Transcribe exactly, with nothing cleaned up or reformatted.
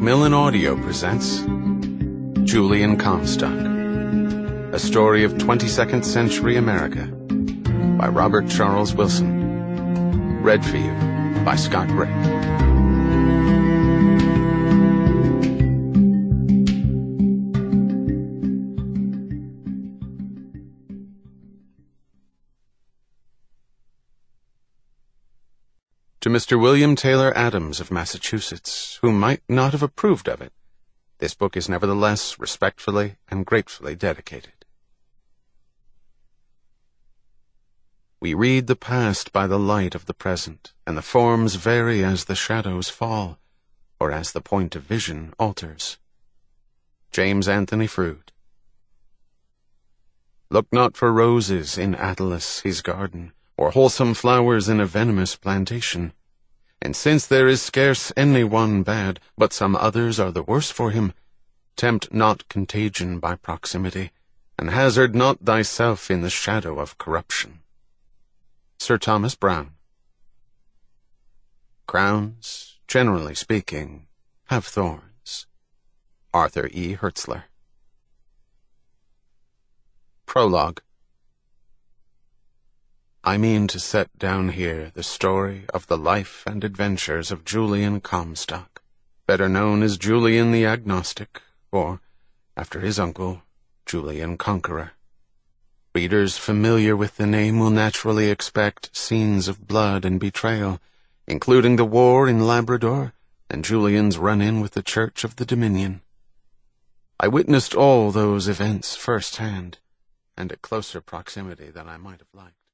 Macmillan Audio presents Julian Comstock, a story of twenty-second century America by Robert Charles Wilson. Read for you by Scott Brick. To Mister William Taylor Adams of Massachusetts, who might not have approved of it, this book is nevertheless respectfully and gratefully dedicated. We read the past by the light of the present, and the forms vary as the shadows fall, or as the point of vision alters. James Anthony Froude. Look not for roses in Attalus his garden, or wholesome flowers in a venomous plantation. And since there is scarce any one bad, but some others are the worse for him, tempt not contagion by proximity, and hazard not thyself in the shadow of corruption. Sir Thomas Browne. Crowns, generally speaking, have thorns. Arthur E. Hertzler. Prologue. I mean to set down here the story of the life and adventures of Julian Comstock, better known as Julian the Agnostic, or, after his uncle, Julian Conqueror. Readers familiar with the name will naturally expect scenes of blood and betrayal, including the war in Labrador and Julian's run-in with the Church of the Dominion. I witnessed all those events first-hand, and at closer proximity than I might have liked.